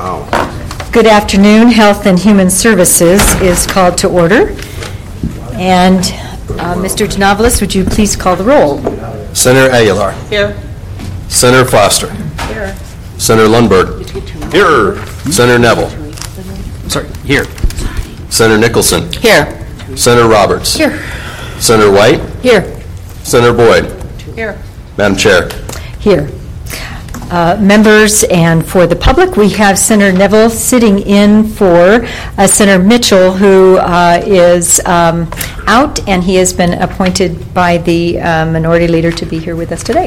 Wow. Good afternoon. Health and Human Services is called to order. And Mr. Denovelis, would you please call the roll? Senator Aguilar. Here. Senator Foster. Here. Senator Lundberg. Here. Senator Neville. Sorry, here. Senator Nicholson. Here. Senator Roberts. Here. Senator White. Here. Senator Boyd. Here. Madam Chair. Here. Members and for the public, we have Senator Neville sitting in for Senator Mitchell, who is out, and he has been appointed by the minority leader to be here with us today.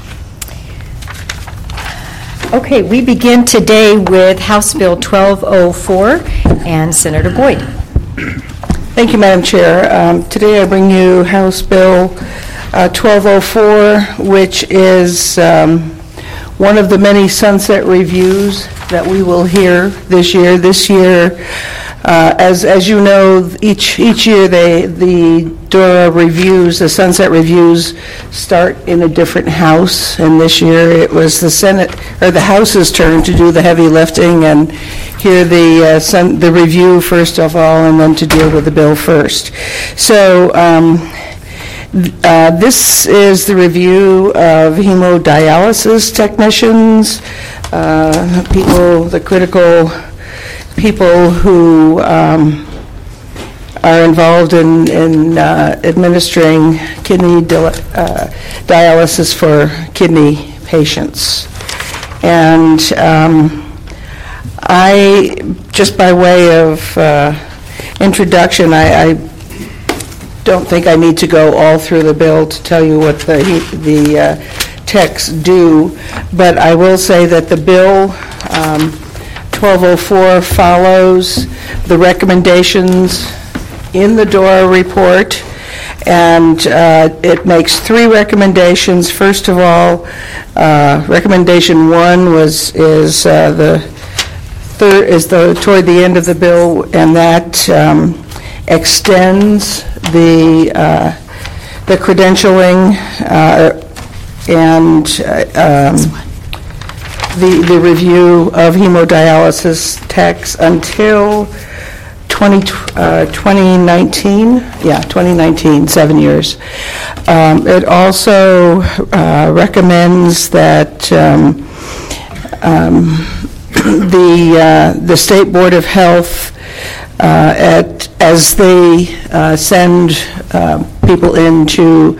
Okay, we begin today with House Bill 1204 and Senator Boyd. Thank you, Madam Chair. Today I bring you House Bill 1204, which is one of the many sunset reviews that we will hear this year. This year, as you know, each year the DORA reviews, the sunset reviews, start in a different house. And this year it was the Senate or the House's turn to do the heavy lifting and hear the review first of all, and then to deal with the bill first. So. This is the review of hemodialysis technicians, the critical people who are involved in administering kidney dialysis for kidney patients. And I, just by way of introduction, I don't think I need to go all through the bill to tell you what the texts do, but I will say that the bill 1204 follows the recommendations in the DORA report, and it makes three recommendations. First of all, recommendation one is toward the end of the bill, and that extends the credentialing and the review of hemodialysis techs until 2019. Yeah, 2019, 7 years. It also recommends that the State Board of Health, as they send people in to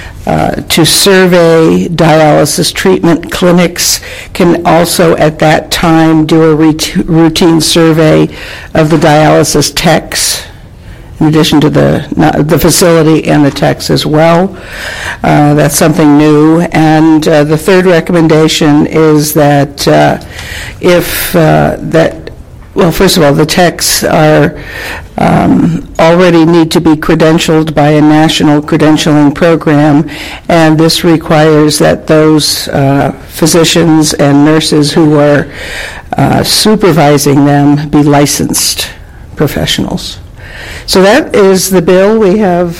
survey dialysis treatment clinics, can also at that time do a routine survey of the dialysis techs, in addition to the facility and the techs as well. That's something new. And the third recommendation is that well, first of all, the techs are already need to be credentialed by a national credentialing program, and this requires that those physicians and nurses who are supervising them be licensed professionals. So that is the bill. We have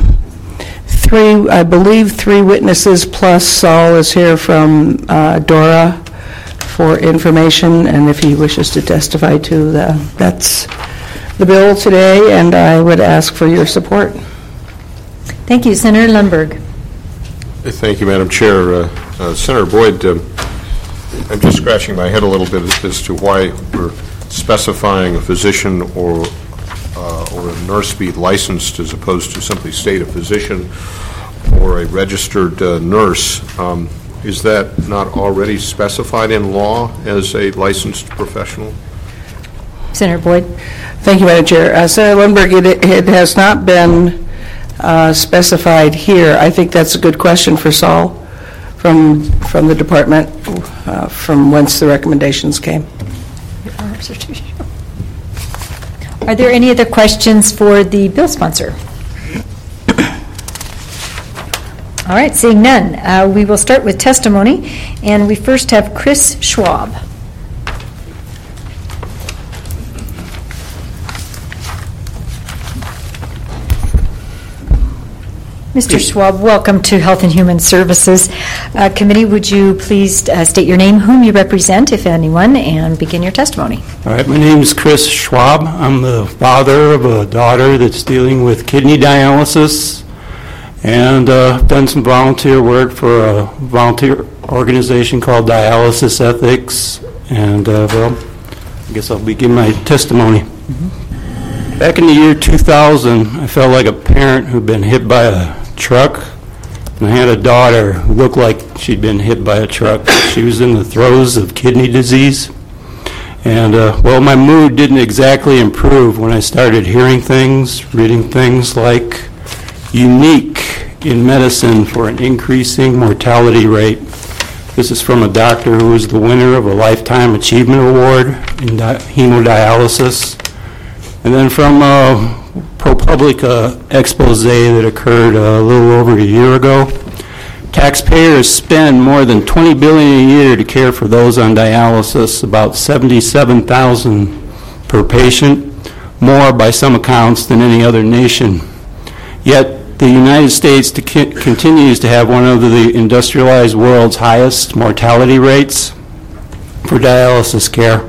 three witnesses, plus Saul is here from DORA for information, and if he wishes to testify too. That's the bill today, and I would ask for your support. Thank you. Senator Lundberg. Thank you, Madam Chair. Senator Boyd, I'm just scratching my head a little bit as to why we're specifying a physician or a nurse be licensed as opposed to simply state a physician or a registered nurse. Is that not already specified in law as a licensed professional? Senator Boyd. Thank you, Madam Chair. Senator Lundberg, it has not been specified here. I think that's a good question for Saul from the department, from whence the recommendations came. Are there any other questions for the bill sponsor? All right, seeing none, we will start with testimony, and we first have Chris Schwab. Mr. Schwab, welcome to Health and Human Services Committee. Would you please state your name, whom you represent, if anyone, and begin your testimony? All right, my name is Chris Schwab. I'm the father of a daughter that's dealing with kidney dialysis, and done some volunteer work for a volunteer organization called Dialysis Ethics, and well, I guess I'll begin my testimony. Back in the year 2000, I felt like a parent who'd been hit by a truck, and I had a daughter who looked like she'd been hit by a truck. She was in the throes of kidney disease, and well, my mood didn't exactly improve when I started hearing things, reading things like unique in medicine for an increasing mortality rate. This is from a doctor who was the winner of a Lifetime Achievement Award in hemodialysis. And then from ProPublica expose that occurred a little over a year ago, taxpayers spend more than $20 billion a year to care for those on dialysis, about $77,000 per patient, more by some accounts than any other nation. Yet the United States continues to have one of the industrialized world's highest mortality rates for dialysis care.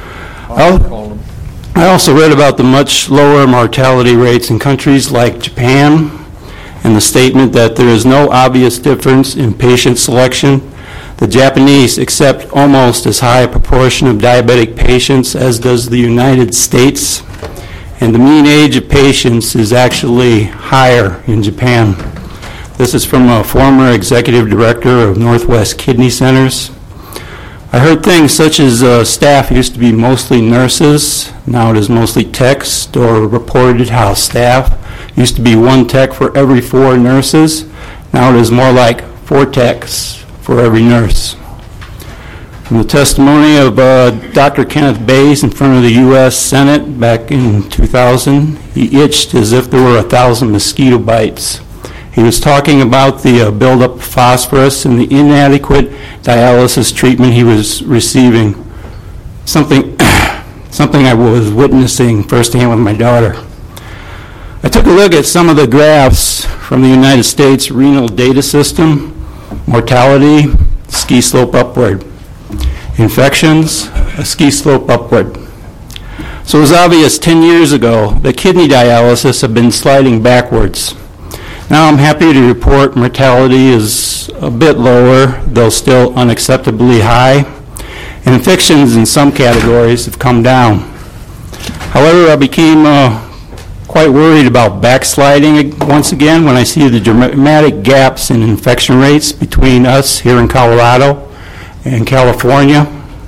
I also read about the much lower mortality rates in countries like Japan, and the statement that there is no obvious difference in patient selection. The Japanese accept almost as high a proportion of diabetic patients as does the United States, and the mean age of patients is actually higher in Japan. This is from a former executive director of Northwest Kidney Centers. I heard things such as staff used to be mostly nurses, now it is mostly techs, or reported how staff used to be one tech for every 4 nurses, now it is more like 4 techs for every nurse. From the testimony of Dr. Kenneth Bays in front of the U.S. Senate back in 2000, he itched as if there were 1,000 mosquito bites. He was talking about the buildup of phosphorus and the inadequate dialysis treatment he was receiving, something I was witnessing firsthand with my daughter. I took a look at some of the graphs from the United States renal data system. Mortality, ski slope upward. Infections, a ski slope upward. So it was obvious 10 years ago that kidney dialysis had been sliding backwards. Now I'm happy to report mortality is a bit lower, though still unacceptably high, and infections in some categories have come down. However, I became quite worried about backsliding once again when I see the dramatic gaps in infection rates between us here in Colorado and California.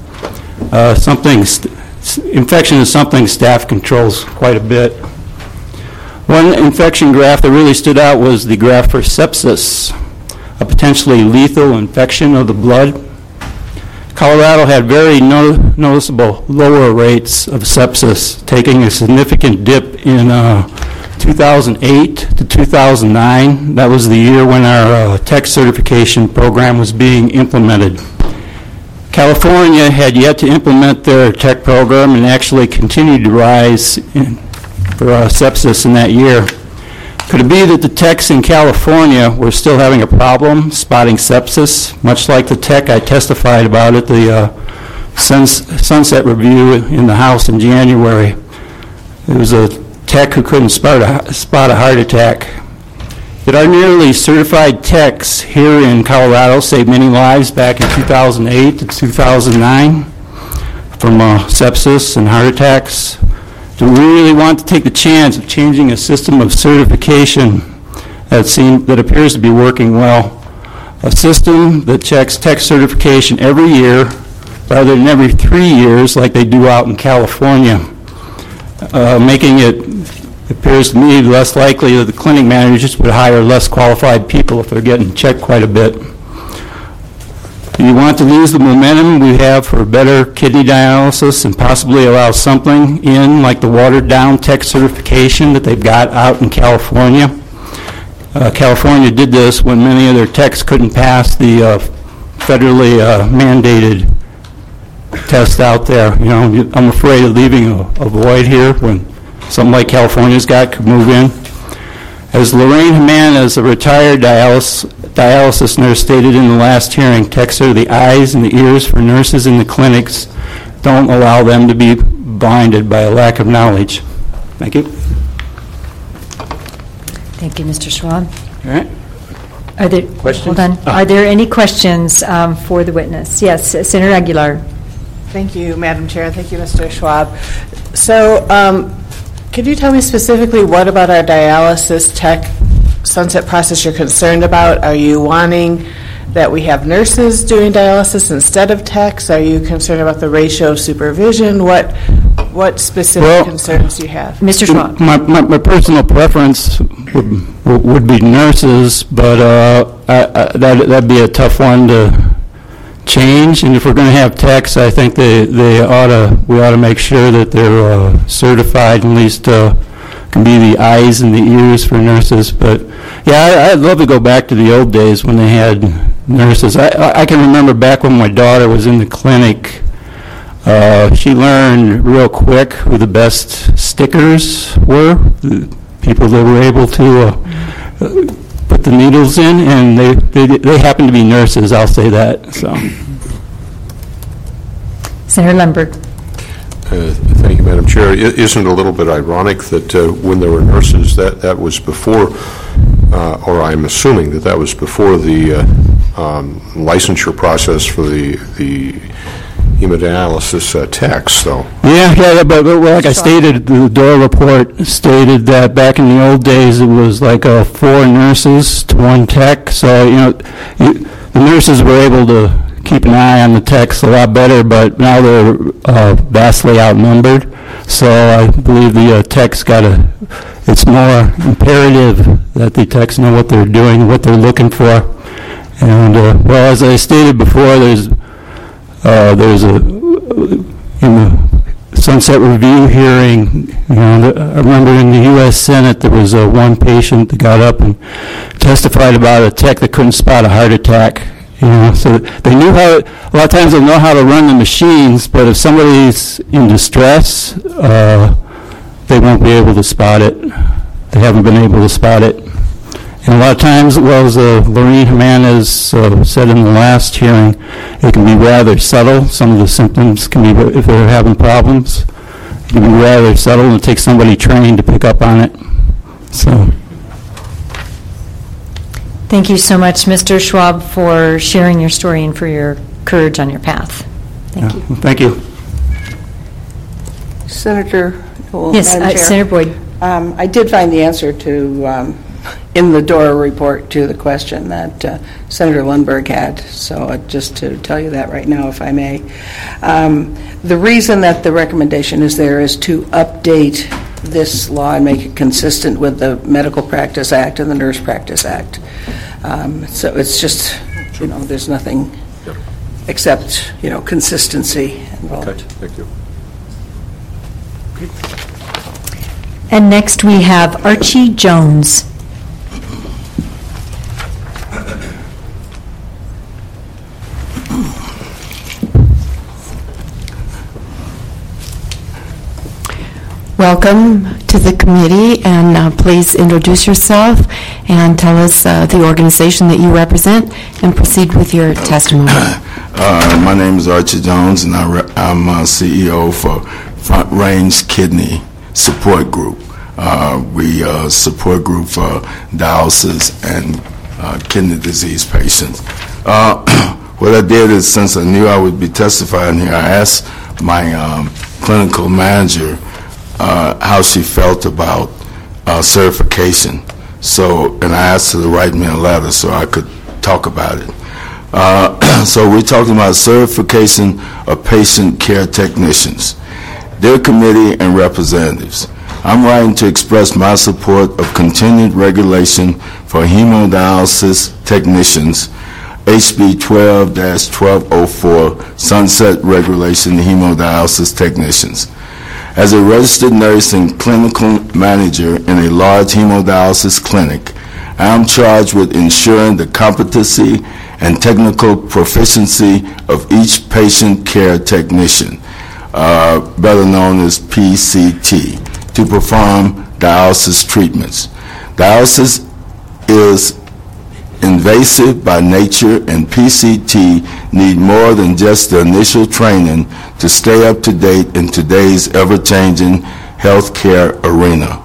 Infection is something staff controls quite a bit. One infection graph that really stood out was the graph for sepsis, a potentially lethal infection of the blood. Colorado had very noticeable lower rates of sepsis, taking a significant dip in 2008 to 2009. That was the year when our tech certification program was being implemented. California had yet to implement their tech program and actually continued to rise for sepsis in that year. Could it be that the techs in California were still having a problem spotting sepsis, much like the tech I testified about at the Sunset Review in the House in January? It was a tech who couldn't spot a heart attack. Did our nearly certified techs here in Colorado save many lives back in 2008 to 2009 from sepsis and heart attacks? Do we really want to take the chance of changing a system of certification that appears to be working well? A system that checks tech certification every year rather than every 3 years like they do out in California, making it appears to me less likely that the clinic managers would hire less qualified people if they're getting checked quite a bit. Do you want to lose the momentum we have for better kidney dialysis and possibly allow something in like the watered-down tech certification that they've got out in California? California did this when many of their techs couldn't pass the federally mandated test out there. You know, I'm afraid of leaving a void here when something like California's got could move in. As Lorraine Jimenez, a retired dialysis nurse, stated in the last hearing, techs are the eyes and the ears for nurses in the clinics. Don't allow them to be blinded by a lack of knowledge. Thank you. Thank you, Mr. Schwab. All right. Are there, Questions? Hold on. Are there any questions for the witness? Yes, Senator Aguilar. Thank you, Madam Chair. Thank you, Mr. Schwab. So, could you tell me specifically what about our dialysis tech sunset process you're concerned about? Are you wanting that we have nurses doing dialysis instead of techs? Are you concerned about the ratio of supervision? What specific concerns do you have? Mr. Schwab. My personal preference would be nurses, but that'd be a tough one to change. And if we're going to have techs, I think we ought to make sure that they're certified, at least can be the eyes and the ears for nurses. But yeah, I'd love to go back to the old days when they had nurses. I can remember back when my daughter was in the clinic. She learned real quick who the best stickers were, the people that were able to put the needles in, and they happen to be nurses, I'll say that. So, Senator Lundberg. Thank you, Madam Chair. Isn't it a little bit ironic that when there were nurses, that was before, or I'm assuming that was before the licensure process for the hemodialysis techs, so. Yeah, but like I stated, the Doyle report stated that back in the old days it was like 4 nurses to 1 tech, so, the nurses were able to keep an eye on the techs a lot better, but now they're vastly outnumbered, so I believe the techs it's more imperative that the techs know what they're doing, what they're looking for, and, well, as I stated before, there's in the Sunset Review hearing, I remember in the U.S. Senate there was one patient that got up and testified about a tech that couldn't spot a heart attack. So they knew a lot of times they'll know how to run the machines, but if somebody's in distress, they won't be able to spot it. They haven't been able to spot it. And a lot of times, well, as Lorraine Jimenez said in the last hearing, it can be rather subtle. Some of the symptoms can be, if they're having problems, it can be rather subtle, and it takes somebody trained to pick up on it. So. Thank you so much, Mr. Schwab, for sharing your story and for your courage on your path. Thank you. Thank you. Senator, Yes, Madam Chair, Senator Boyd. I did find the answer to, in the Dora report, to the question that Senator Lundberg had, so just to tell you that right now, if I may. The reason that the recommendation is there is to update this law and make it consistent with the Medical Practice Act and the Nurse Practice Act. So it's just, there's nothing except, consistency involved. Okay, thank you. And next we have Archie Jones. Welcome to the committee, and please introduce yourself and tell us the organization that you represent, and proceed with your testimony. My name is Archie Jones, and I'm CEO for Front Range Kidney Support Group. We support group for dialysis and kidney disease patients. What I did is, since I knew I would be testifying here, I asked my clinical manager how she felt about certification. And I asked her to write me a letter so I could talk about it. So we're talking about certification of patient care technicians, their committee and representatives. I'm writing to express my support of continued regulation for hemodialysis technicians, HB 12-1204, Sunset Regulation Hemodialysis Technicians. As a registered nurse and clinical manager in a large hemodialysis clinic, I am charged with ensuring the competency and technical proficiency of each patient care technician, better known as PCT, to perform dialysis treatments. Dialysis is invasive by nature, and PCT need more than just the initial training to stay up to date in today's ever-changing healthcare arena.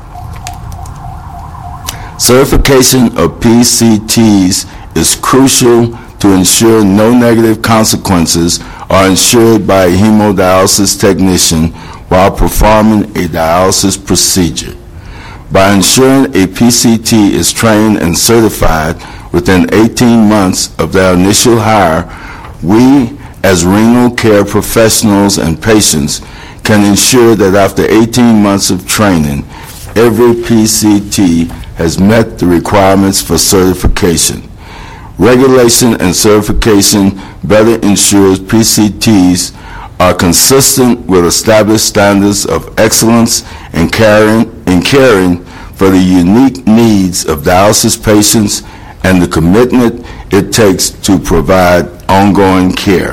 Certification of PCTs is crucial to ensure no negative consequences are ensured by a hemodialysis technician while performing a dialysis procedure. By ensuring a PCT is trained and certified within 18 months of their initial hire, we, as renal care professionals and patients, can ensure that after 18 months of training, every PCT has met the requirements for certification. Regulation and certification better ensures PCTs are consistent with established standards of excellence in caring for the unique needs of dialysis patients and the commitment it takes to provide ongoing care.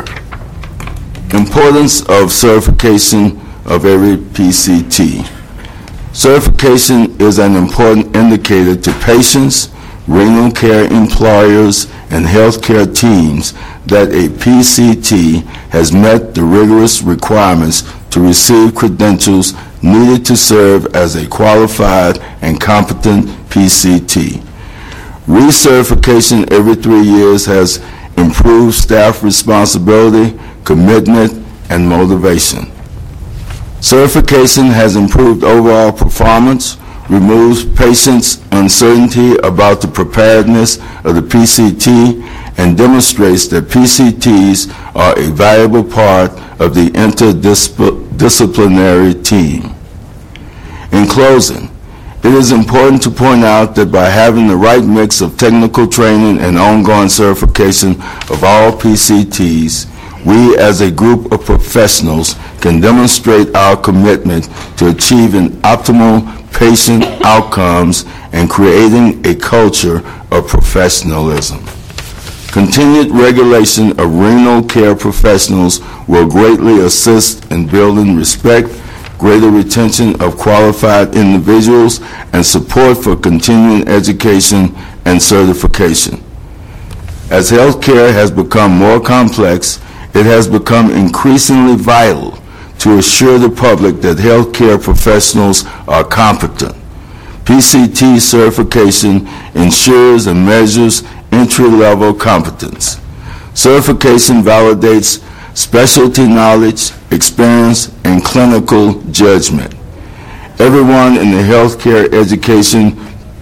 Importance of certification of every PCT. Certification is an important indicator to patients, renal care employers, and healthcare teams that a PCT has met the rigorous requirements to receive credentials needed to serve as a qualified and competent PCT. Recertification every 3 years has improved staff responsibility, commitment, and motivation. Certification has improved overall performance, removes patients' uncertainty about the preparedness of the PCT, and demonstrates that PCTs are a valuable part of the interdisciplinary team. In closing, it is important to point out that by having the right mix of technical training and ongoing certification of all PCTs, we as a group of professionals can demonstrate our commitment to achieving optimal patient outcomes and creating a culture of professionalism. Continued regulation of renal care professionals will greatly assist in building respect, greater retention of qualified individuals, and support for continuing education and certification. As healthcare has become more complex, it has become increasingly vital to assure the public that healthcare professionals are competent. PCT certification ensures and measures entry-level competence. Certification validates specialty knowledge, experience, and clinical judgment. Everyone in the healthcare education,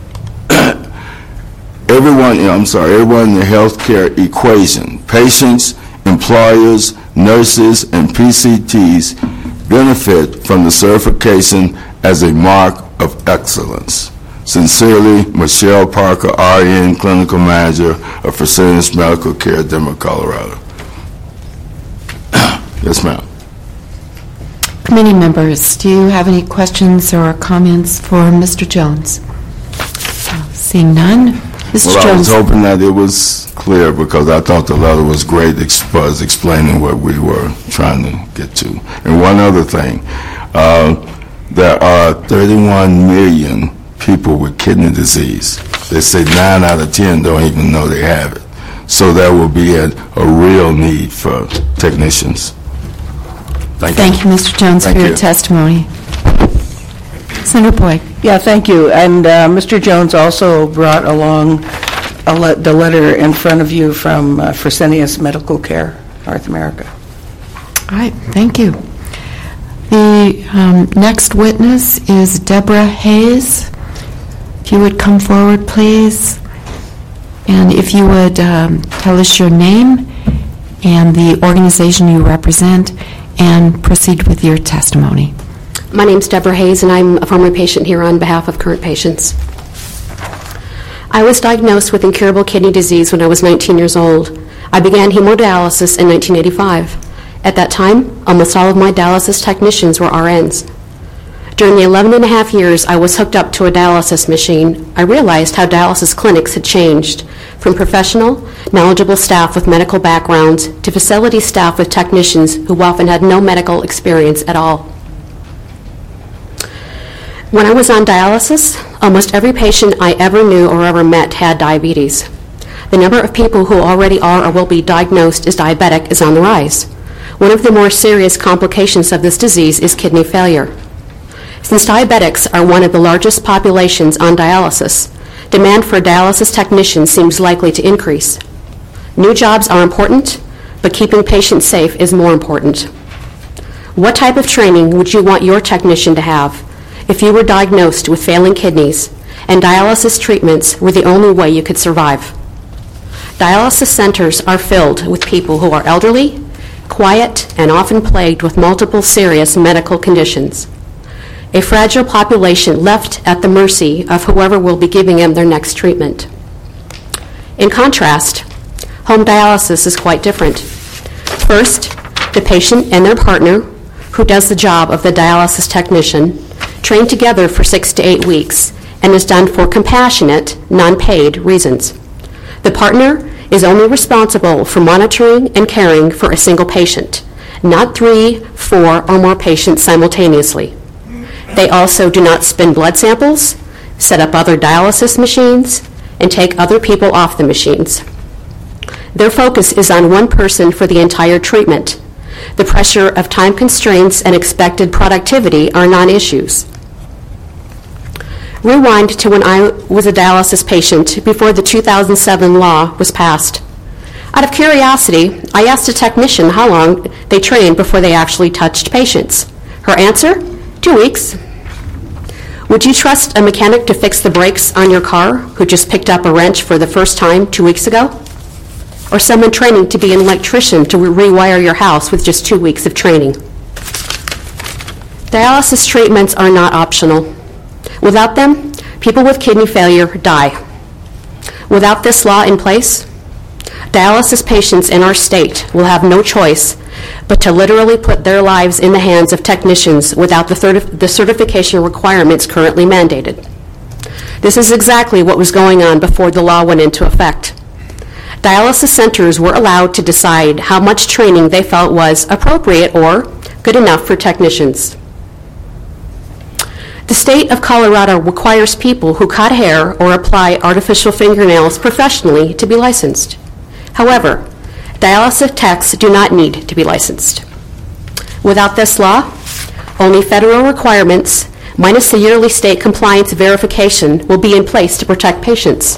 everyone in the healthcare equation, patients, employers, nurses, and PCTs benefit from the certification as a mark of excellence. Sincerely, Michelle Parker, RN, Clinical Manager of Fresenius Medical Care, Denver, Colorado. Yes, ma'am. Committee members, do you have any questions or comments for Mr. Jones? Seeing none, Mr. Well, I was Jones. hoping that it was clear because I thought the letter was great as far as explaining what we were trying to get to. And one other thing, there are 31 million people with kidney disease. They say 9 out of 10 don't even know they have it. So there will be a real need for technicians. Thank you, Mr. Jones, Thank for your you. testimony. Senator Boyd. Yeah, thank you. And Mr. Jones also brought along the letter in front of you from Fresenius Medical Care, North America. All right, thank you. The next witness is Deborah Hayes. If you would come forward, please. And if you would tell us your name and the organization you represent and proceed with your testimony. My name's Deborah Hayes, and I'm a former patient here on behalf of current patients. I was diagnosed with incurable kidney disease when I was 19 years old. I began hemodialysis in 1985. At that time, almost all of my dialysis technicians were RNs. During the 11 and a half years I was hooked up to a dialysis machine, I realized how dialysis clinics had changed, from professional, knowledgeable staff with medical backgrounds to facility staff with technicians who often had no medical experience at all. When I was on dialysis, Almost every patient I ever knew or ever met had diabetes. The number of people who already are or will be diagnosed as diabetic is on the rise. One of the more serious complications of this disease is kidney failure. Since diabetics are one of the largest populations on dialysis, demand for dialysis technicians seems likely to increase. New jobs are important, but keeping patients safe is more important. What type of training would you want your technician to have if you were diagnosed with failing kidneys and dialysis treatments were the only way you could survive? Dialysis centers are filled with people who are elderly, quiet, and often plagued with multiple serious medical conditions. A fragile population left at the mercy of whoever will be giving them their next treatment. In contrast, home dialysis is quite different. First, the patient and their partner, who does the job of the dialysis technician, train together for 6 to 8 weeks and is done for compassionate, non-paid reasons. The partner is only responsible for monitoring and caring for a single patient, not 3, 4, or more patients simultaneously. They also do not spin blood samples, set up other dialysis machines, and take other people off the machines. Their focus is on one person for the entire treatment. The pressure of time constraints and expected productivity are non-issues. Rewind to when I was a dialysis patient before the 2007 law was passed. Out of curiosity, I asked a technician how long they trained before they actually touched patients. Her answer, 2 weeks. Would you trust a mechanic to fix the brakes on your car who just picked up a wrench for the first time 2 weeks ago? Or someone training to be an electrician to rewire your house with just 2 weeks of training? Dialysis treatments are not optional. Without them, people with kidney failure die. Without this law in place, dialysis patients in our state will have no choice but to literally put their lives in the hands of technicians without the certification requirements currently mandated. This is exactly what was going on before the law went into effect. Dialysis centers were allowed to decide how much training they felt was appropriate or good enough for technicians. The state of Colorado requires people who cut hair or apply artificial fingernails professionally to be licensed. However, dialysis techs do not need to be licensed. Without this law, only federal requirements, minus the yearly state compliance verification, will be in place to protect patients.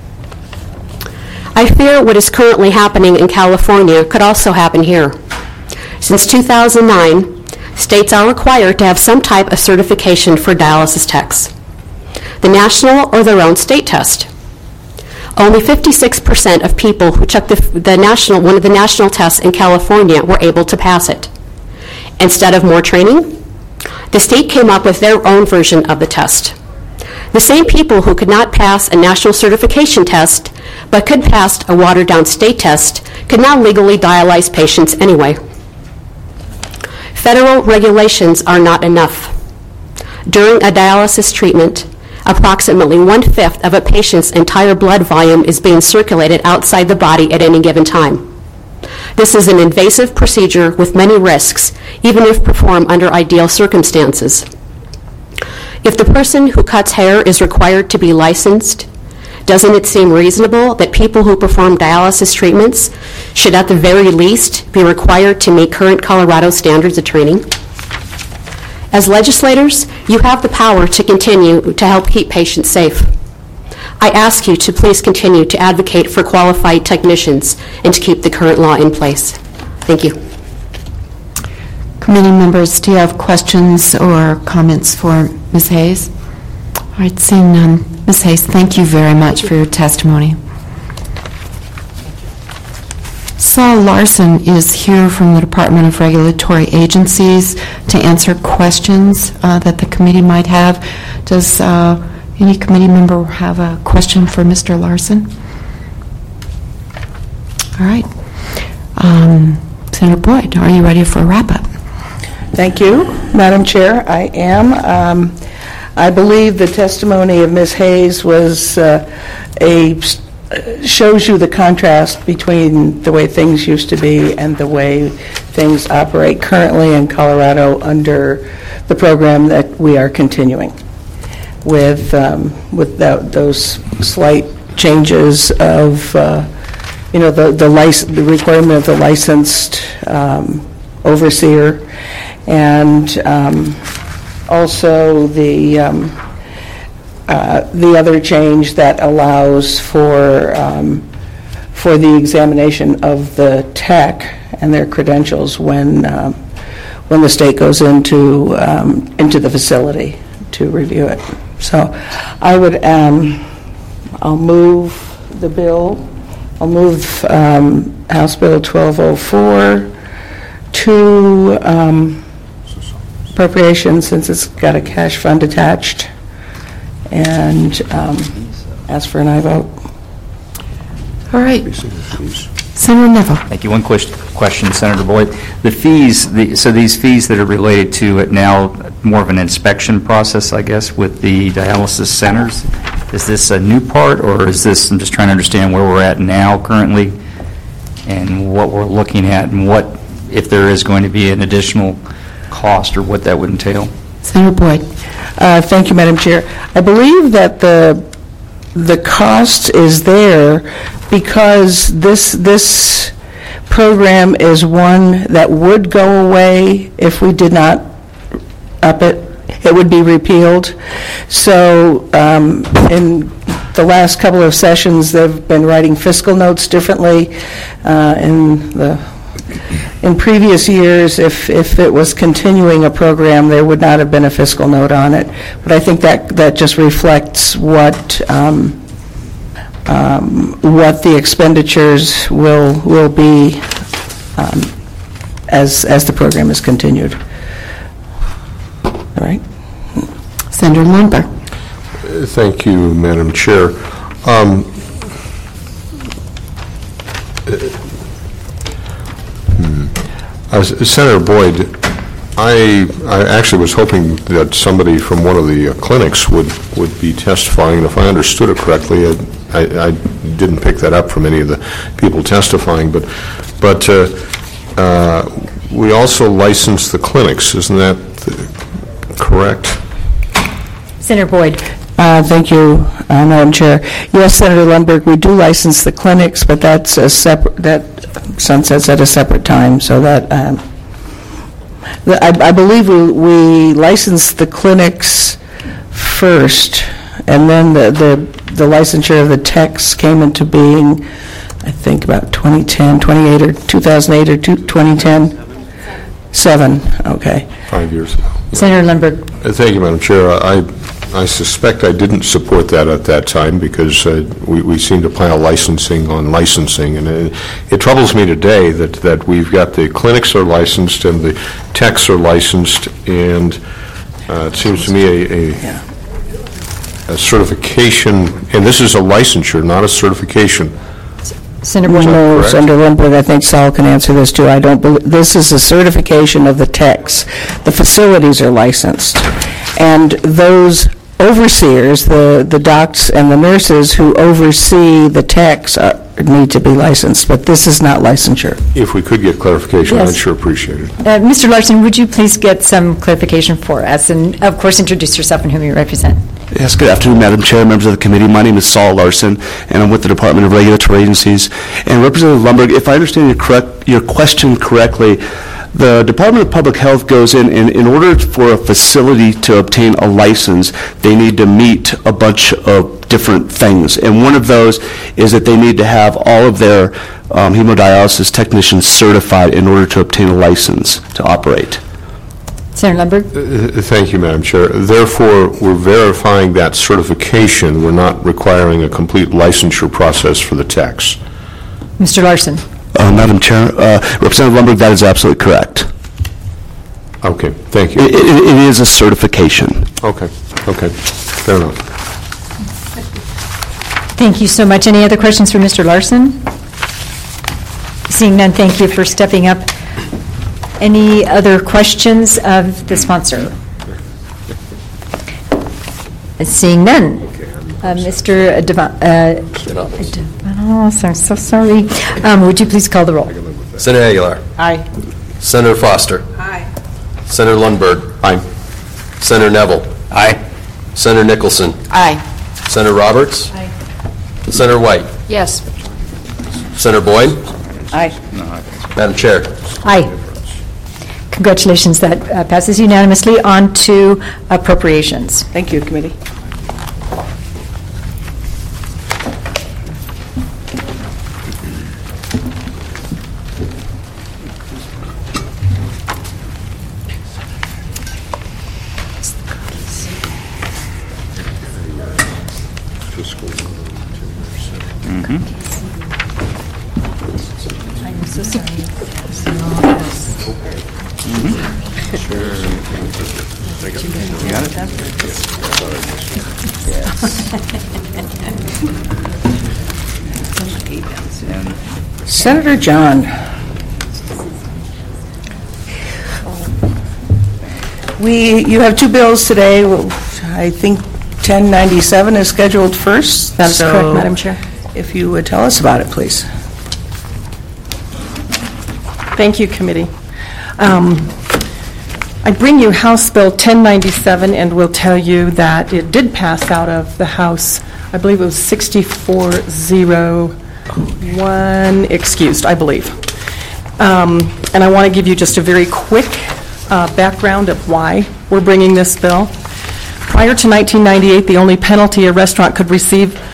I fear what is currently happening in California could also happen here. Since 2009, states are required to have some type of certification for dialysis techs, the national or their own state test. Only 56% of people who took one of the national tests in California were able to pass it. Instead of more training, the state came up with their own version of the test. The same people who could not pass a national certification test but could pass a watered-down state test could now legally dialyze patients anyway. Federal regulations are not enough. During a dialysis treatment, approximately 1/5 of a patient's entire blood volume is being circulated outside the body at any given time. This is an invasive procedure with many risks, even if performed under ideal circumstances. If the person who cuts hair is required to be licensed, doesn't it seem reasonable that people who perform dialysis treatments should at the very least be required to meet current Colorado standards of training? As legislators, you have the power to continue to help keep patients safe. I ask you to please continue to advocate for qualified technicians and to keep the current law in place. Thank you. Committee members, do you have questions or comments for Ms. Hayes? All right, seeing none. Ms. Hayes, thank you very much for your testimony. Saul Larson is here from the Department of Regulatory Agencies to answer questions that the committee might have. Does any committee member have a question for Mr. Larson? All right. Senator Boyd, are you ready for a wrap-up? Thank you, Madam Chair. I am. I believe the testimony of Ms. Hayes was shows you the contrast between the way things used to be and the way things operate currently in Colorado under the program that we are continuing. with those slight changes of, the requirement of the licensed overseer, and also the other change that allows for the examination of the tech and their credentials when the state goes into the facility to review it. So I'll move the bill. I'll move House Bill 1204 to appropriations, since it's got a cash fund attached, and ask for an aye vote. All right. Senator Neville. Thank you. One question, Senator Boyd. The fees, so these fees that are related to it now, more of an inspection process, I guess, with the dialysis centers. Is this a new part, or is this, I'm just trying to understand where we're at now currently and what we're looking at, and what, if there is going to be an additional cost, or what that would entail? Senator Boyd. Thank you, Madam Chair. I believe that the cost is there because this program is one that would go away if we did not up it. It would be repealed. So in the last couple of sessions, they've been writing fiscal notes differently. In previous years, if it was continuing a program, there would not have been a fiscal note on it. But I think that just reflects what the expenditures will be as the program is continued. All right. Senator Lundberg. Thank you, Madam Chair. Senator Boyd, I actually was hoping that somebody from one of the clinics would be testifying, and if I understood it correctly, I didn't pick that up from any of the people testifying, but we also license the clinics, isn't that correct? Senator Boyd. Thank you, Madam Chair. Yes, Senator Lundberg, we do license the clinics, but that's a separate, that sunsets at a separate time, so that I believe we licensed the clinics first, and then the licensure of the techs came into being, I think, about 2008 or 2010? 7, okay. 5 years ago. Senator Lundberg. Thank you, Madam Chair. I suspect I didn't support that at that time because we seem to pile licensing on licensing, and it troubles me today that we've got the clinics are licensed and the techs are licensed, and it seems to me a certification, and this is a licensure, not a certification. Senator Boyd. No, Senator Lundberg, I think Saul can answer this too. I don't believe this is a certification of the techs. The facilities are licensed, and those overseers, the docs and the nurses who oversee the techs need to be licensed, but this is not licensure. If we could get clarification, Yes. I'd sure appreciate it. Mr. Larson, would you please get some clarification for us, and of course introduce yourself and whom you represent? Yes, good afternoon, Madam Chair, members of the committee. My name is Saul Larson, and I'm with the Department of Regulatory Agencies. And Representative Lundberg, if I understand your question correctly, the Department of Public Health goes in order for a facility to obtain a license, they need to meet a bunch of different things. And one of those is that they need to have all of their hemodialysis technicians certified in order to obtain a license to operate. Senator Lundberg. Thank you, Madam Chair. Therefore, we're verifying that certification. We're not requiring a complete licensure process for the techs. Mr. Larson. Madam Chair, Representative Lundberg, that is absolutely correct. Okay, thank you. It is a certification. Okay, fair enough. Thank you so much. Any other questions for Mr. Larson? Seeing none, thank you for stepping up. Any other questions of the sponsor? Seeing none. Mr. Devanos, I'm so sorry. Would you please call the roll? Senator Aguilar. Aye. Senator Foster. Aye. Senator Lundberg. Aye. Senator Neville. Aye. Senator Nicholson. Aye. Senator Roberts. Aye. Senator White. Yes. Senator Boyd. Aye. Madam Chair. Aye. Congratulations, that passes unanimously. On to appropriations. Thank you, committee. I'm so sorry. You got it? Senator John. You have two bills today. I think 1097 is scheduled first. That is correct, Madam Chair. If you would tell us about it, please. Thank you, committee. I bring you House Bill 1097 and will tell you that it did pass out of the House. I believe it was 6401 excused, I believe. And I want to give you just a very quick background of why we're bringing this bill. Prior to 1998, the only penalty a restaurant could receive